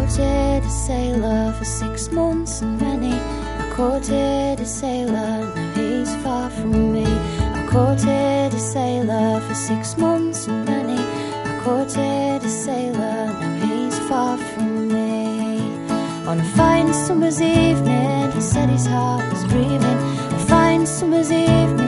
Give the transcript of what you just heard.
courted a sailor for 6 months and many. I courted a sailor, now he's far from me. I courted a sailor for 6 months and many. I courted a sailor, now he's far from me. On a fine summer's evening, he said his heart was grieving. A fine summer's evening,